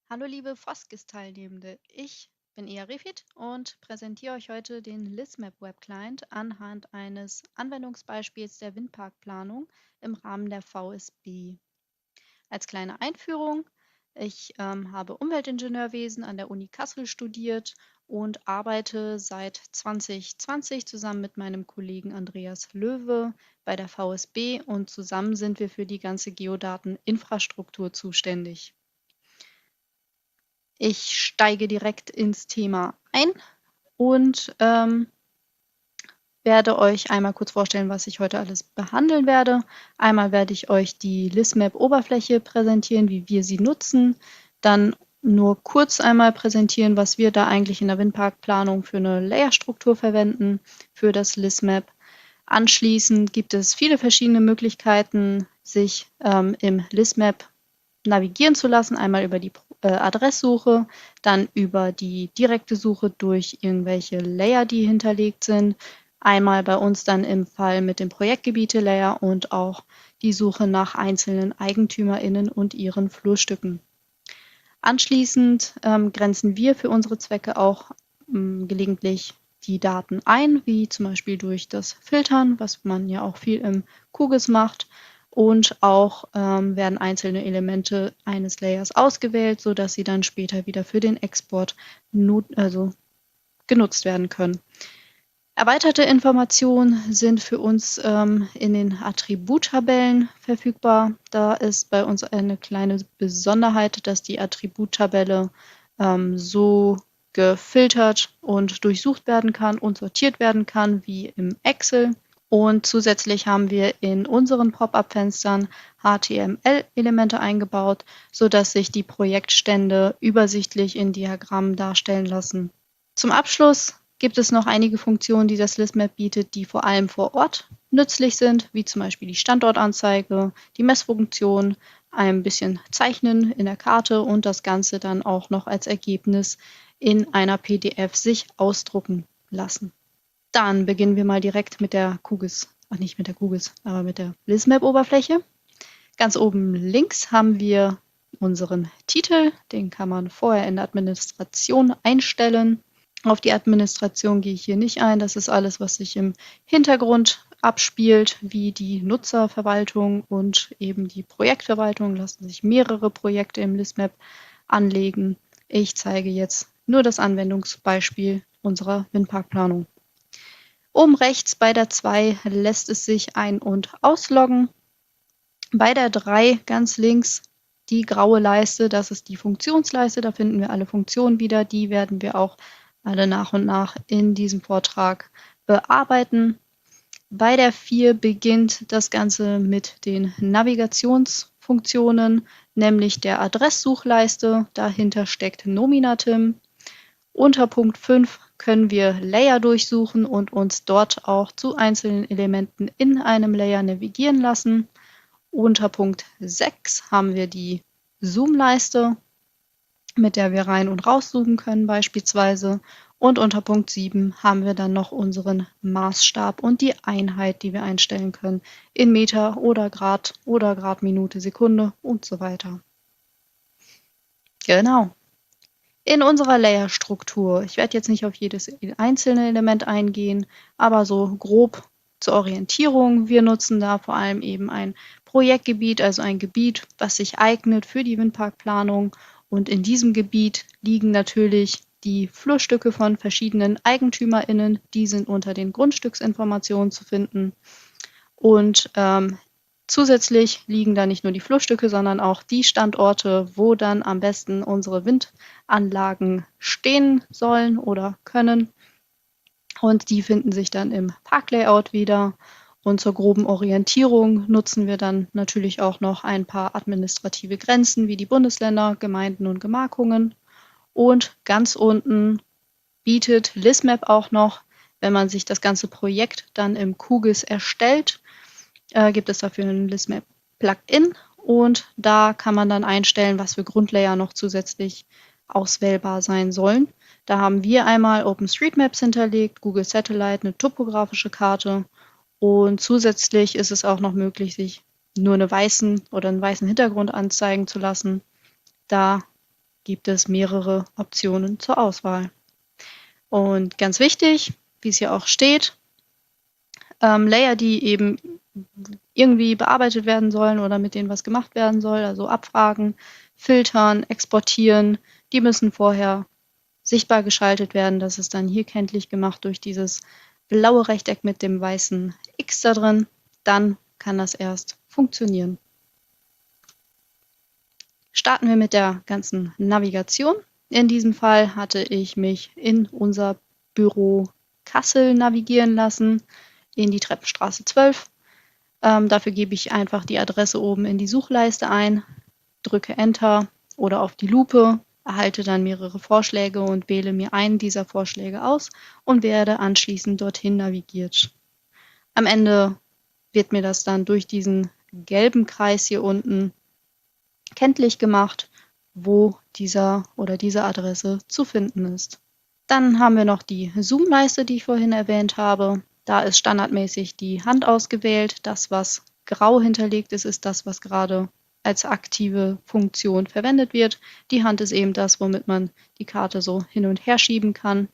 Hallo liebe Foskis-Teilnehmende, ich bin Ia Refit und präsentiere euch heute den Lismap Web Client anhand eines Anwendungsbeispiels der Windparkplanung im Rahmen der VSB. Als kleine Einführung, ich habe Umweltingenieurwesen an der Uni Kassel studiert und arbeite seit 2020 zusammen mit meinem Kollegen Andreas Löwe bei der VSB und zusammen sind wir für die ganze Geodateninfrastruktur zuständig. Ich steige direkt ins Thema ein und werde euch einmal kurz vorstellen, was ich heute alles behandeln werde. Einmal werde ich euch die Lismap-Oberfläche präsentieren, wie wir sie nutzen. Dann nur kurz einmal präsentieren, was wir da eigentlich in der Windparkplanung für eine Layerstruktur verwenden für das Lismap. Anschließend gibt es viele verschiedene Möglichkeiten, sich im Lismap navigieren zu lassen. Einmal über die Adresssuche, dann über die direkte Suche durch irgendwelche Layer, die hinterlegt sind. Einmal bei uns dann im Fall mit dem Projektgebiete-Layer und auch die Suche nach einzelnen EigentümerInnen und ihren Flurstücken. Anschließend grenzen wir für unsere Zwecke auch gelegentlich die Daten ein, wie zum Beispiel durch das Filtern, was man ja auch viel im QGIS macht. Und auch werden einzelne Elemente eines Layers ausgewählt, sodass sie dann später wieder für den Export genutzt werden können. Erweiterte Informationen sind für uns in den Attributtabellen verfügbar. Da ist bei uns eine kleine Besonderheit, dass die Attributtabelle so gefiltert und durchsucht werden kann und sortiert werden kann wie im Excel. Und zusätzlich haben wir in unseren Pop-up-Fenstern HTML-Elemente eingebaut, sodass sich die Projektstände übersichtlich in Diagrammen darstellen lassen. Zum Abschluss gibt es noch einige Funktionen, die das Lismap bietet, die vor allem vor Ort nützlich sind, wie zum Beispiel die Standortanzeige, die Messfunktion, ein bisschen Zeichnen in der Karte und das Ganze dann auch noch als Ergebnis in einer PDF sich ausdrucken lassen. Dann beginnen wir mal direkt mit der QGIS, nicht mit der QGIS, aber mit der Lismap-Oberfläche. Ganz oben links haben wir unseren Titel, den kann man vorher in der Administration einstellen. Auf die Administration gehe ich hier nicht ein. Das ist alles, was sich im Hintergrund abspielt, wie die Nutzerverwaltung und eben die Projektverwaltung. Lassen sich mehrere Projekte im Lismap anlegen. Ich zeige jetzt nur das Anwendungsbeispiel unserer Windparkplanung. Oben rechts bei der 2 lässt es sich ein- und ausloggen. Bei der 3 ganz links die graue Leiste, das ist die Funktionsleiste, da finden wir alle Funktionen wieder. Die werden wir auch alle nach und nach in diesem Vortrag bearbeiten. Bei der 4 beginnt das Ganze mit den Navigationsfunktionen, nämlich der Adresssuchleiste. Dahinter steckt Nominatim. Unter Punkt 5 können wir Layer durchsuchen und uns dort auch zu einzelnen Elementen in einem Layer navigieren lassen. Unter Punkt 6 haben wir die Zoom-Leiste, mit der wir rein und rauszoomen können beispielsweise. Und unter Punkt 7 haben wir dann noch unseren Maßstab und die Einheit, die wir einstellen können in Meter oder Grad, Minute, Sekunde und so weiter. Genau. In unserer Layer-Struktur, ich werde jetzt nicht auf jedes einzelne Element eingehen, aber so grob zur Orientierung. Wir nutzen da vor allem eben ein Projektgebiet, also ein Gebiet, was sich eignet für die Windparkplanung. Und in diesem Gebiet liegen natürlich die Flurstücke von verschiedenen EigentümerInnen. Die sind unter den Grundstücksinformationen zu finden. Und zusätzlich liegen da nicht nur die Flurstücke, sondern auch die Standorte, wo dann am besten unsere Windanlagen stehen sollen oder können. Und die finden sich dann im Parklayout wieder. Und zur groben Orientierung nutzen wir dann natürlich auch noch ein paar administrative Grenzen wie die Bundesländer, Gemeinden und Gemarkungen. Und ganz unten bietet Lismap auch noch, wenn man sich das ganze Projekt dann im QGIS erstellt, gibt es dafür ein Lismap Plugin und da kann man dann einstellen, was für Grundlayer noch zusätzlich auswählbar sein sollen. Da haben wir einmal OpenStreetMaps hinterlegt, Google Satellite, eine topografische Karte und zusätzlich ist es auch noch möglich, sich nur einen weißen Hintergrund anzeigen zu lassen. Da gibt es mehrere Optionen zur Auswahl. Und ganz wichtig, wie es hier auch steht, Layer, die eben irgendwie bearbeitet werden sollen oder mit denen was gemacht werden soll, also abfragen, filtern, exportieren, die müssen vorher sichtbar geschaltet werden. Das ist dann hier kenntlich gemacht durch dieses blaue Rechteck mit dem weißen X da drin. Dann kann das erst funktionieren. Starten wir mit der ganzen Navigation. In diesem Fall hatte ich mich in unser Büro Kassel navigieren lassen, in die Treppenstraße 12. Dafür gebe ich einfach die Adresse oben in die Suchleiste ein, drücke Enter oder auf die Lupe, erhalte dann mehrere Vorschläge und wähle mir einen dieser Vorschläge aus und werde anschließend dorthin navigiert. Am Ende wird mir das dann durch diesen gelben Kreis hier unten kenntlich gemacht, wo dieser oder diese Adresse zu finden ist. Dann haben wir noch die Zoom-Leiste, die ich vorhin erwähnt habe. Da ist standardmäßig die Hand ausgewählt. Das, was grau hinterlegt ist, ist das, was gerade als aktive Funktion verwendet wird. Die Hand ist eben das, womit man die Karte so hin und her schieben kann.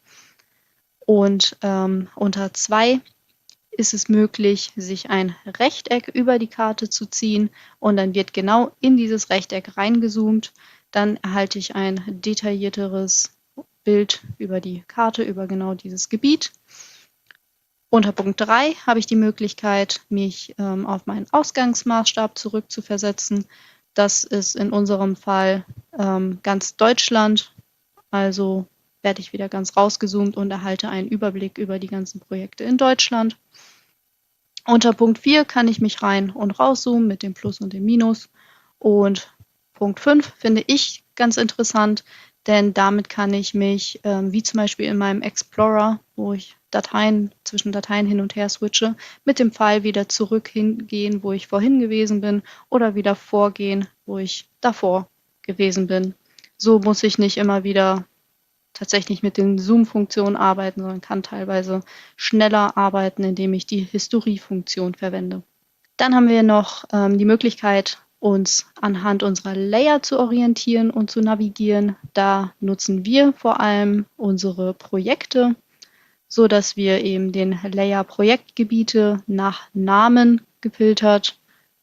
Und unter 2 ist es möglich, sich ein Rechteck über die Karte zu ziehen und dann wird genau in dieses Rechteck reingezoomt. Dann erhalte ich ein detaillierteres Bild über die Karte, über genau dieses Gebiet. Unter Punkt 3 habe ich die Möglichkeit, mich auf meinen Ausgangsmaßstab zurückzuversetzen. Das ist in unserem Fall ganz Deutschland. Also werde ich wieder ganz rausgezoomt und erhalte einen Überblick über die ganzen Projekte in Deutschland. Unter Punkt 4 kann ich mich rein und rauszoomen mit dem Plus und dem Minus. Und Punkt 5 finde ich ganz interessant, denn damit kann ich mich, wie zum Beispiel in meinem Explorer, wo ich zwischen Dateien hin und her switche, mit dem Pfeil wieder zurück hingehen, wo ich vorhin gewesen bin, oder wieder vorgehen, wo ich davor gewesen bin. So muss ich nicht immer wieder tatsächlich mit den Zoom-Funktionen arbeiten, sondern kann teilweise schneller arbeiten, indem ich die Historie-Funktion verwende. Dann haben wir noch die Möglichkeit, uns anhand unserer Layer zu orientieren und zu navigieren. Da nutzen wir vor allem unsere Projekte, so dass wir eben den Layer Projektgebiete nach Namen gefiltert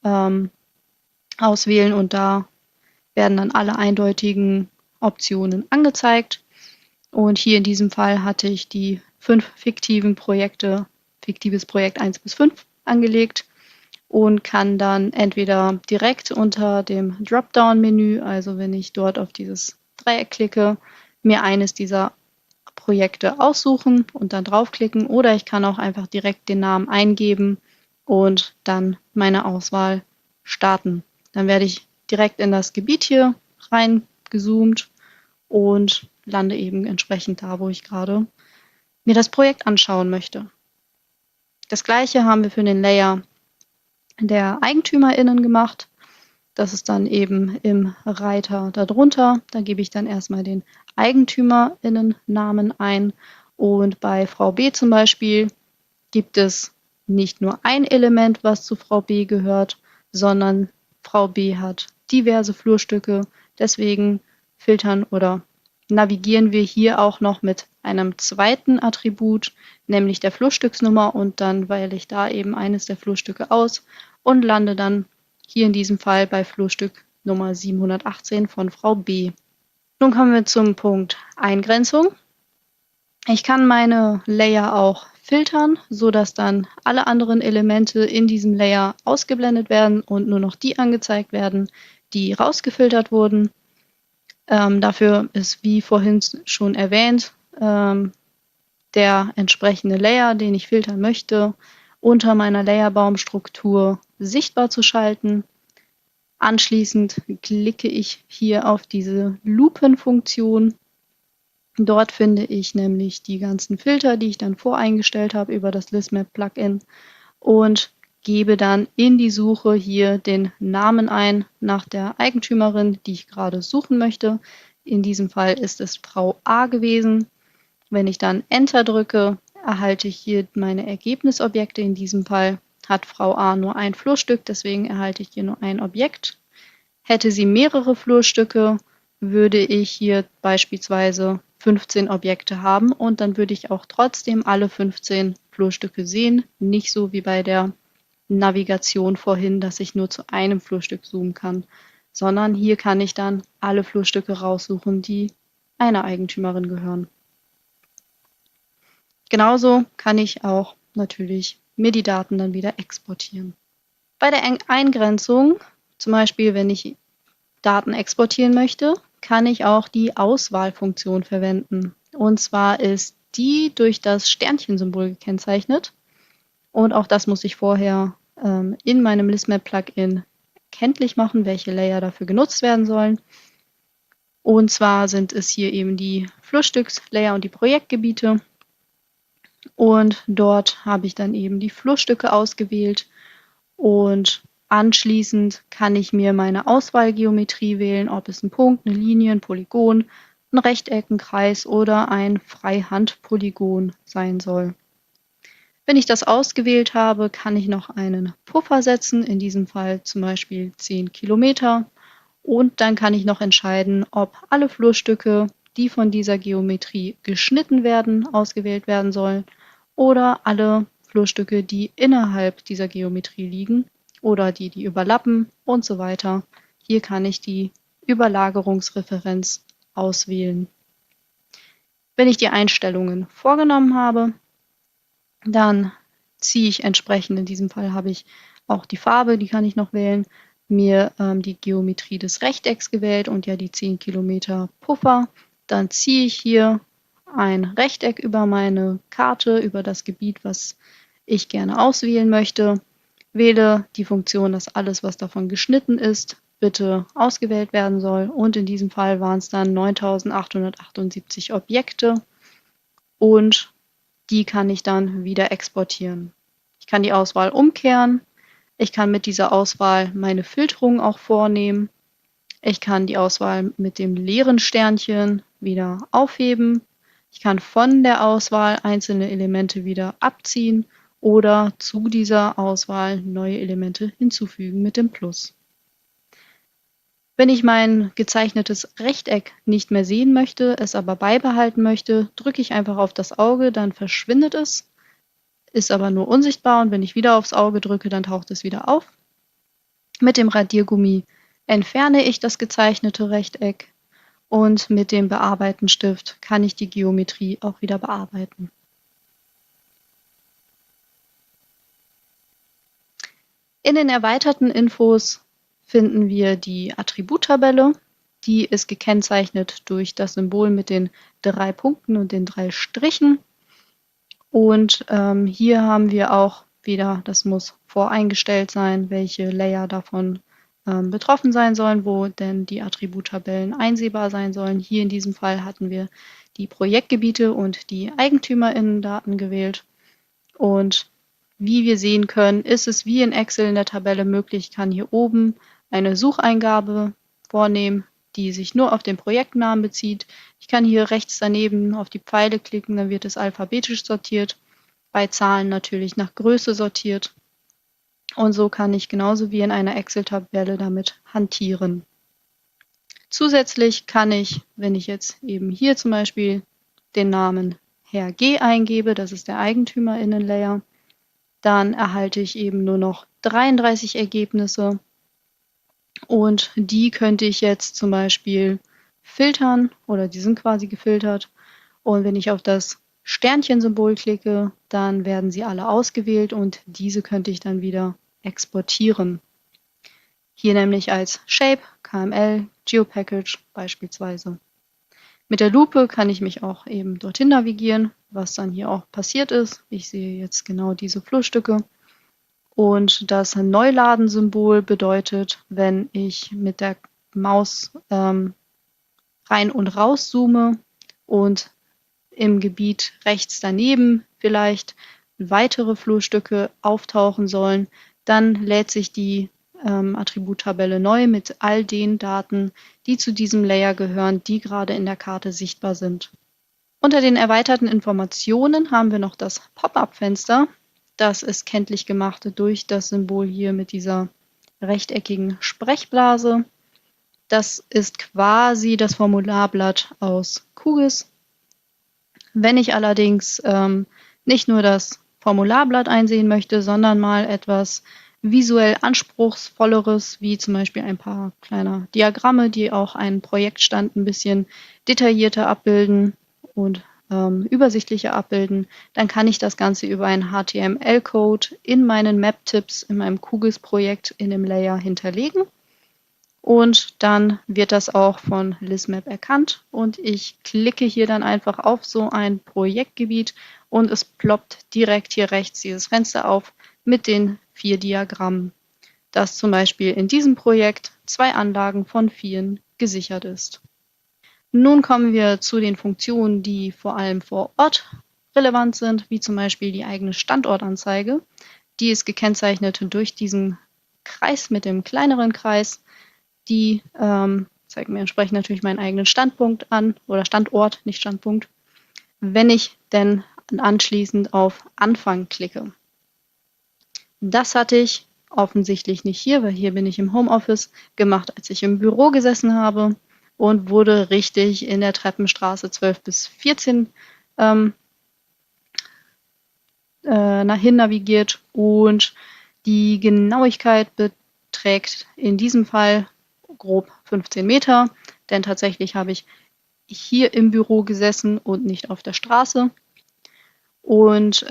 auswählen und da werden dann alle eindeutigen Optionen angezeigt. Und hier in diesem Fall hatte ich die 5 fiktiven Projekte, fiktives Projekt 1 bis 5 angelegt und kann dann entweder direkt unter dem Dropdown-Menü, also wenn ich dort auf dieses Dreieck klicke, mir eines dieser Projekte aussuchen und dann draufklicken, oder ich kann auch einfach direkt den Namen eingeben und dann meine Auswahl starten. Dann werde ich direkt in das Gebiet hier reingezoomt und lande eben entsprechend da, wo ich gerade mir das Projekt anschauen möchte. Das gleiche haben wir für den Layer der EigentümerInnen gemacht. Das ist dann eben im Reiter darunter. Da gebe ich dann erstmal den EigentümerInnen-Namen ein. Und bei Frau B zum Beispiel gibt es nicht nur ein Element, was zu Frau B gehört, sondern Frau B hat diverse Flurstücke. Deswegen filtern oder navigieren wir hier auch noch mit einem zweiten Attribut, nämlich der Flurstücksnummer, und dann wähle ich da eben eines der Flurstücke aus und lande dann hier in diesem Fall bei Flurstück Nummer 718 von Frau B. Nun kommen wir zum Punkt Eingrenzung. Ich kann meine Layer auch filtern, sodass dann alle anderen Elemente in diesem Layer ausgeblendet werden und nur noch die angezeigt werden, die rausgefiltert wurden. Dafür ist, wie vorhin schon erwähnt, der entsprechende Layer, den ich filtern möchte, unter meiner Layerbaumstruktur sichtbar zu schalten. Anschließend klicke ich hier auf diese Lupenfunktion. Dort finde ich nämlich die ganzen Filter, die ich dann voreingestellt habe über das Listmap-Plugin, und gebe dann in die Suche hier den Namen ein nach der Eigentümerin, die ich gerade suchen möchte. In diesem Fall ist es Frau A gewesen. Wenn ich dann Enter drücke, erhalte ich hier meine Ergebnisobjekte. In diesem Fall hat Frau A nur ein Flurstück, deswegen erhalte ich hier nur ein Objekt. Hätte sie mehrere Flurstücke, würde ich hier beispielsweise 15 Objekte haben und dann würde ich auch trotzdem alle 15 Flurstücke sehen. Nicht so wie bei der Navigation vorhin, dass ich nur zu einem Flurstück zoomen kann, sondern hier kann ich dann alle Flurstücke raussuchen, die einer Eigentümerin gehören. Genauso kann ich auch natürlich mir die Daten dann wieder exportieren. Bei der Eingrenzung, zum Beispiel wenn ich Daten exportieren möchte, kann ich auch die Auswahlfunktion verwenden. Und zwar ist die durch das Sternchensymbol gekennzeichnet. Und auch das muss ich vorher in meinem ListMap-Plugin kenntlich machen, welche Layer dafür genutzt werden sollen. Und zwar sind es hier eben die Flurstücks-Layer und die Projektgebiete. Und dort habe ich dann eben die Flurstücke ausgewählt und anschließend kann ich mir meine Auswahlgeometrie wählen, ob es ein Punkt, eine Linie, ein Polygon, ein Rechteck, ein Kreis oder ein Freihandpolygon sein soll. Wenn ich das ausgewählt habe, kann ich noch einen Puffer setzen, in diesem Fall zum Beispiel 10 Kilometer. Und dann kann ich noch entscheiden, ob alle Flurstücke, die von dieser Geometrie geschnitten werden, ausgewählt werden sollen oder alle Flurstücke, die innerhalb dieser Geometrie liegen oder die überlappen und so weiter. Hier kann ich die Überlagerungsreferenz auswählen. Wenn ich die Einstellungen vorgenommen habe, dann ziehe ich entsprechend, in diesem Fall habe ich auch die Farbe, die kann ich noch wählen, mir die Geometrie des Rechtecks gewählt und ja die 10 Kilometer Puffer. Dann ziehe ich hier ein Rechteck über meine Karte, über das Gebiet, was ich gerne auswählen möchte, wähle die Funktion, dass alles, was davon geschnitten ist, bitte ausgewählt werden soll. Und in diesem Fall waren es dann 9.878 Objekte und die kann ich dann wieder exportieren. Ich kann die Auswahl umkehren. Ich kann mit dieser Auswahl meine Filterung auch vornehmen. Ich kann die Auswahl mit dem leeren Sternchen wieder aufheben. Ich kann von der Auswahl einzelne Elemente wieder abziehen oder zu dieser Auswahl neue Elemente hinzufügen mit dem Plus. Wenn ich mein gezeichnetes Rechteck nicht mehr sehen möchte, es aber beibehalten möchte, drücke ich einfach auf das Auge, dann verschwindet es, ist aber nur unsichtbar und wenn ich wieder aufs Auge drücke, dann taucht es wieder auf. Mit dem Radiergummi entferne ich das gezeichnete Rechteck und mit dem Bearbeiten-Stift kann ich die Geometrie auch wieder bearbeiten. In den erweiterten Infos finden wir die Attributtabelle. Die ist gekennzeichnet durch das Symbol mit den 3 Punkten und den 3 Strichen. Und hier haben wir auch wieder, das muss voreingestellt sein, welche Layer davon betroffen sein sollen, wo denn die Attributtabellen einsehbar sein sollen. Hier in diesem Fall hatten wir die Projektgebiete und die EigentümerInnen-Daten gewählt. Und wie wir sehen können, ist es wie in Excel in der Tabelle möglich. Ich kann hier oben eine Sucheingabe vornehmen, die sich nur auf den Projektnamen bezieht. Ich kann hier rechts daneben auf die Pfeile klicken, dann wird es alphabetisch sortiert. Bei Zahlen natürlich nach Größe sortiert. Und so kann ich genauso wie in einer Excel-Tabelle damit hantieren. Zusätzlich kann ich, wenn ich jetzt eben hier zum Beispiel den Namen Herr G eingebe, das ist der EigentümerInnen-Layer, dann erhalte ich eben nur noch 33 Ergebnisse und die könnte ich jetzt zum Beispiel filtern oder die sind quasi gefiltert. Und wenn ich auf das Sternchensymbol klicke, dann werden sie alle ausgewählt und diese könnte ich dann wieder exportieren. Hier nämlich als Shape, KML, GeoPackage beispielsweise. Mit der Lupe kann ich mich auch eben dorthin navigieren, was dann hier auch passiert ist. Ich sehe jetzt genau diese Flurstücke. Und das Neuladen-Symbol bedeutet, wenn ich mit der Maus rein und raus zoome und im Gebiet rechts daneben vielleicht weitere Flurstücke auftauchen sollen, dann lädt sich die Attributtabelle neu mit all den Daten, die zu diesem Layer gehören, die gerade in der Karte sichtbar sind. Unter den erweiterten Informationen haben wir noch das Pop-up-Fenster. Das ist kenntlich gemacht durch das Symbol hier mit dieser rechteckigen Sprechblase. Das ist quasi das Formularblatt aus QGIS. Wenn ich allerdings nicht nur das Formularblatt einsehen möchte, sondern mal etwas visuell anspruchsvolleres, wie zum Beispiel ein paar kleine Diagramme, die auch einen Projektstand ein bisschen detaillierter abbilden und übersichtlicher abbilden, dann kann ich das Ganze über einen HTML-Code in meinen Map-Tipps in meinem QGIS-Projekt in dem Layer hinterlegen. Und dann wird das auch von LISMAP erkannt und ich klicke hier dann einfach auf so ein Projektgebiet und es ploppt direkt hier rechts dieses Fenster auf mit den 4 Diagrammen, dass zum Beispiel in diesem Projekt 2 Anlagen von 4 gesichert ist. Nun kommen wir zu den Funktionen, die vor allem vor Ort relevant sind, wie zum Beispiel die eigene Standortanzeige. Die ist gekennzeichnet durch diesen Kreis mit dem kleineren Kreis. Die zeigt mir entsprechend natürlich meinen eigenen Standpunkt an oder Standort, nicht Standpunkt, wenn ich denn anschließend auf Anfang klicke. Das hatte ich offensichtlich nicht hier, weil hier bin ich im Homeoffice gemacht, als ich im Büro gesessen habe und wurde richtig in der Treppenstraße 12 bis 14 hin navigiert und die Genauigkeit beträgt in diesem Fall grob 15 Meter, denn tatsächlich habe ich hier im Büro gesessen und nicht auf der Straße. Und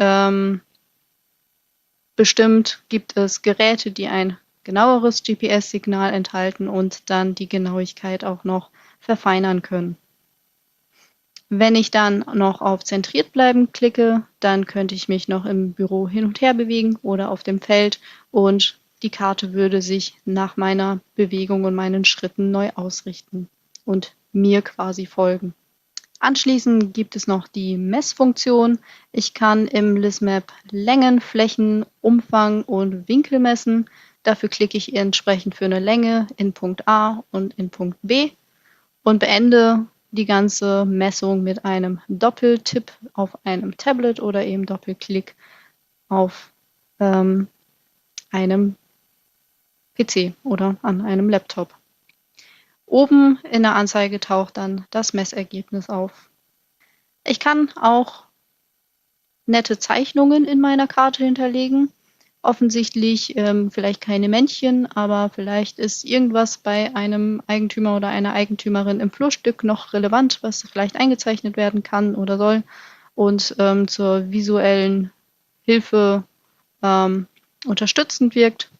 bestimmt gibt es Geräte, die ein genaueres GPS-Signal enthalten und dann die Genauigkeit auch noch verfeinern können. Wenn ich dann noch auf Zentriert bleiben klicke, dann könnte ich mich noch im Büro hin und her bewegen oder auf dem Feld und die Karte würde sich nach meiner Bewegung und meinen Schritten neu ausrichten und mir quasi folgen. Anschließend gibt es noch die Messfunktion. Ich kann im LISMAP Längen, Flächen, Umfang und Winkel messen. Dafür klicke ich entsprechend für eine Länge in Punkt A und in Punkt B und beende die ganze Messung mit einem Doppeltipp auf einem Tablet oder eben Doppelklick auf einem PC oder an einem Laptop. Oben in der Anzeige taucht dann das Messergebnis auf. Ich kann auch nette Zeichnungen in meiner Karte hinterlegen. Offensichtlich vielleicht keine Männchen, aber vielleicht ist irgendwas bei einem Eigentümer oder einer Eigentümerin im Flurstück noch relevant, was vielleicht eingezeichnet werden kann oder soll und zur visuellen Hilfe unterstützend wirkt.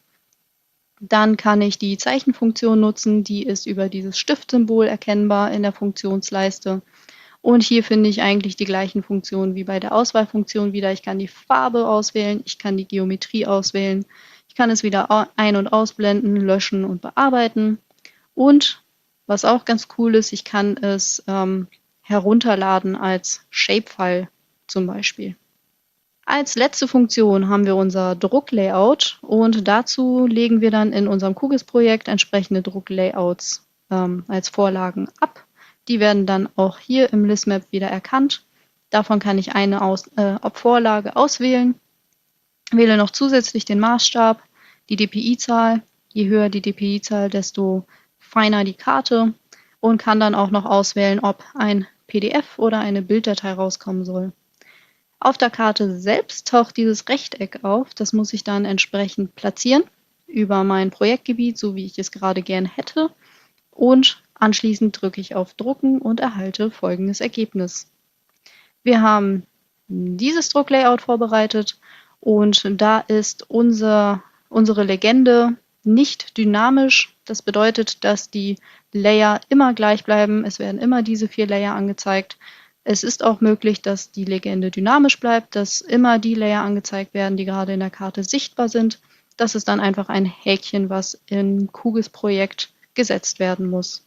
Dann kann ich die Zeichenfunktion nutzen, die ist über dieses Stiftsymbol erkennbar in der Funktionsleiste. Und hier finde ich eigentlich die gleichen Funktionen wie bei der Auswahlfunktion wieder. Ich kann die Farbe auswählen, ich kann die Geometrie auswählen, ich kann es wieder ein- und ausblenden, löschen und bearbeiten. Und was auch ganz cool ist, ich kann es herunterladen als Shapefile zum Beispiel. Als letzte Funktion haben wir unser Drucklayout und dazu legen wir dann in unserem QGIS-Projekt entsprechende Drucklayouts als Vorlagen ab. Die werden dann auch hier im LISMAP wieder erkannt. Davon kann ich eine Vorlage auswählen, wähle noch zusätzlich den Maßstab, die DPI-Zahl. Je höher die DPI-Zahl, desto feiner die Karte und kann dann auch noch auswählen, ob ein PDF oder eine Bilddatei rauskommen soll. Auf der Karte selbst taucht dieses Rechteck auf. Das muss ich dann entsprechend platzieren über mein Projektgebiet, so wie ich es gerade gern hätte. Und anschließend drücke ich auf Drucken und erhalte folgendes Ergebnis. Wir haben dieses Drucklayout vorbereitet und da ist unsere Legende nicht dynamisch. Das bedeutet, dass die Layer immer gleich bleiben. Es werden immer diese 4 Layer angezeigt. Es ist auch möglich, dass die Legende dynamisch bleibt, dass immer die Layer angezeigt werden, die gerade in der Karte sichtbar sind. Das ist dann einfach ein Häkchen, was im QGIS-Projekt gesetzt werden muss.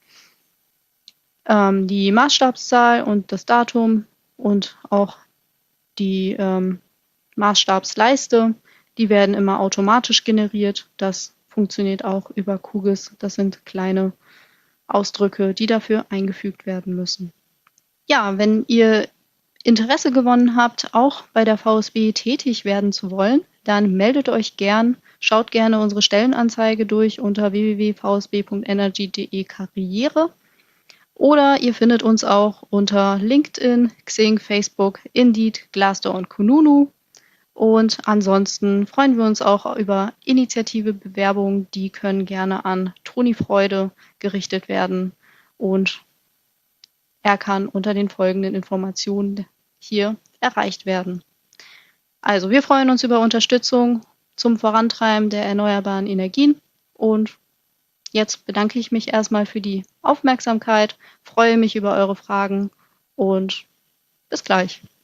Die Maßstabszahl und das Datum und auch die Maßstabsleiste, die werden immer automatisch generiert. Das funktioniert auch über QGIS. Das sind kleine Ausdrücke, die dafür eingefügt werden müssen. Ja, wenn ihr Interesse gewonnen habt, auch bei der VSB tätig werden zu wollen, dann meldet euch gern Schaut gerne unsere Stellenanzeige durch unter www.vsb.energy.de Karriere. Oder ihr findet uns auch unter LinkedIn, Xing, Facebook, Indeed, Glassdoor und Kununu. Und ansonsten freuen wir uns auch über initiative Bewerbungen. Die können gerne an Toni Freude gerichtet werden. Und er kann unter den folgenden Informationen hier erreicht werden. Also wir freuen uns über Unterstützung zum Vorantreiben der erneuerbaren Energien. Und jetzt bedanke ich mich erstmal für die Aufmerksamkeit, freue mich über eure Fragen und bis gleich.